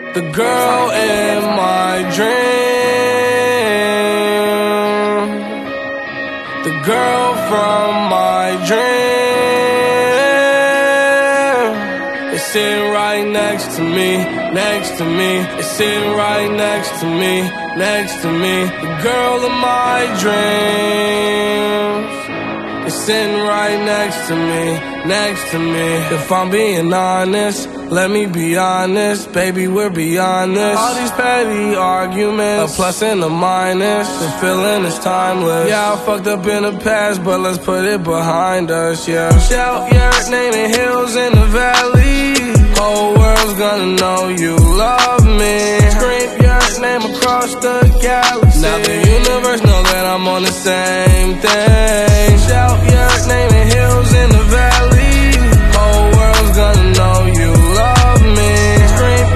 The girl in my dream, the girl from my dream is sitting right next to me, next to me. Is sitting right next to me, next to me. The girl of my dreams is sitting right next to me, next to me. If I'm being honest, let me be honest, baby, we're beyond this. All these petty arguments, a plus and a minus. The feeling is timeless. Yeah, I fucked up in the past, but let's put it behind us, yeah. Shout your name in hills in the valley. Whole world's gonna know you love me. Scream your name across the galaxy. Now the universe know that I'm on the same thing. Shout your name